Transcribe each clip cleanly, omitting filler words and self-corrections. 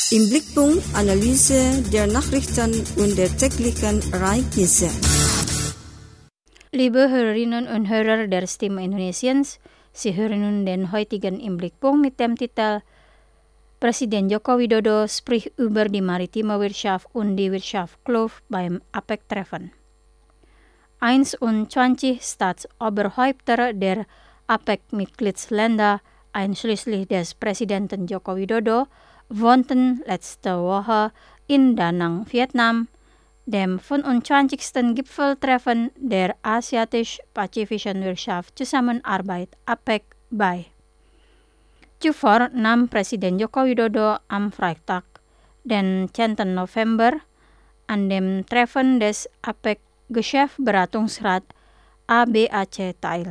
Im Blickpunkt Analyse der Nachrichten und der täglichen Ereignisse. Liebe Hörerinnen und Hörer der Stimme Indonesiens, Sie hören nun den heutigen Im Blickpunkt mit dem Titel Presiden Joko Widodo spricht über die maritime Wirtschaft und die Wirtschaftskluft beim APEC-Treffen. 21 Staatsoberhäupter der APEC-Mitgliedsländer, einschließlich des Präsidenten Joko Widodo, wohnten letzte Woche in Da Nang, Vietnam, dem 25. Gipfeltreffen der Asiatisch-Pazifischen Wirtschaftszusammenarbeit APEC bei. Zuvor nahm Presiden Joko Widodo am Freitag, den 10. November, an dem Treffen des APEC-Geschäftsberatungsrat ABAC teil.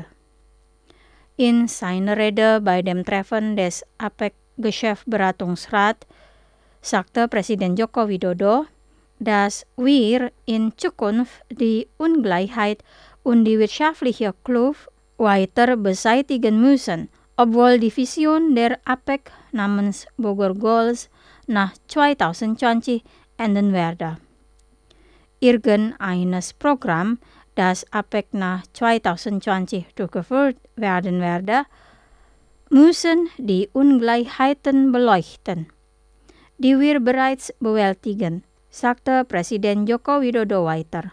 In seiner Rede bei dem Treffen des APEC-Geschäftsberatungsrat sagte Presiden Joko Widodo, dass wir in Zukunft die Ungleichheit und die wirtschaftliche Kluft weiter beseitigen müssen, obwohl die Vision der APEC namens Bogor Goals nach 2020 enden werde. Irgendeines Programm, das APEC nach 2020 durchgeführt werden werde, müssen die Ungleichheiten beleuchten, die wir bereits bewältigen, sagte Presiden Joko Widodo weiter.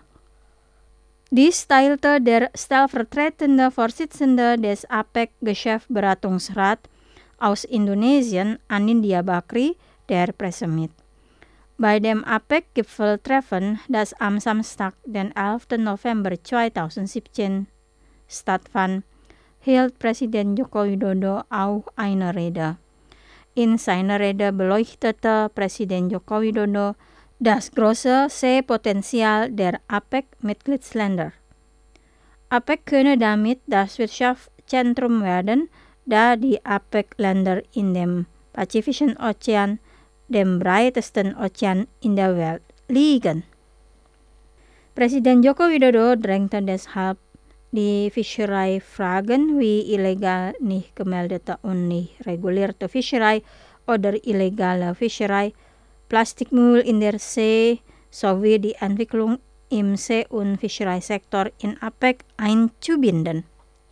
Dies teilte der stellvertretende Vorsitzende des APEC-Geschäftsberatungsrat aus Indonesien, Anindya Bakri, der Presse mit. Bei dem APEC-Gipfeltreffen, das am Samstag, den 11. November 2017 stattfand, hielt Presiden Joko Widodo auch eine Rede. In seiner Rede beleuchtete Presiden Joko Widodo das große Sehpotenzial der APEC-Mitgliedsländer. APEC könne damit das Wirtschaftszentrum werden, da die APEC-Länder in dem Pazifischen Ozean, dem breitesten Ozean in der Welt, liegen. Presiden Joko Widodo drängte deshalb die Fischereifragen wie illegal nicht gemeldete und nicht regulierte Fischerei oder illegale Fischerei, Plastikmüll in der See sowie die Entwicklung im See- und Fischereisektor in APEC einzubinden.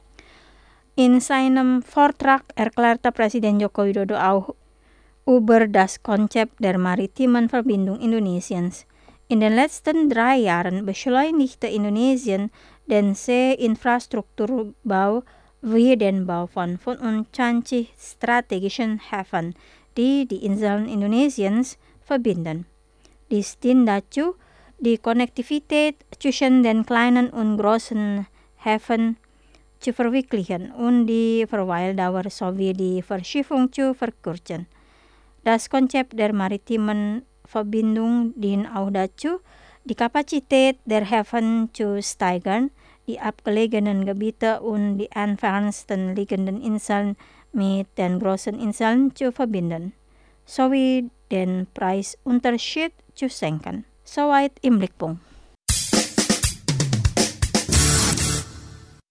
In seinem Vortrag erklärte Presiden Joko Widodo auch über das Konzept der maritimen Verbindung Indonesiens. In den letzten 3 Jahren beschleunigte Indonesien den Seeinfrastrukturbau wie den Bau von 25 strategischen Häfen, die die Inseln Indonesiens verbinden. Dies dient dazu, die Konnektivität zwischen den kleinen und großen Häfen zu verwirklichen und die Verweildauer sowie die Verschiffung zu verkürzen. Das Konzept der maritimen Verbindung dient auch dazu, die Kapazität der Häfen zu steigern, die abgelegenen Gebiete und die entfernsten liegenden Inseln mit den großen Inseln zu verbinden, sowie den Preisunterschied zu senken. Soweit im Blickpunkt.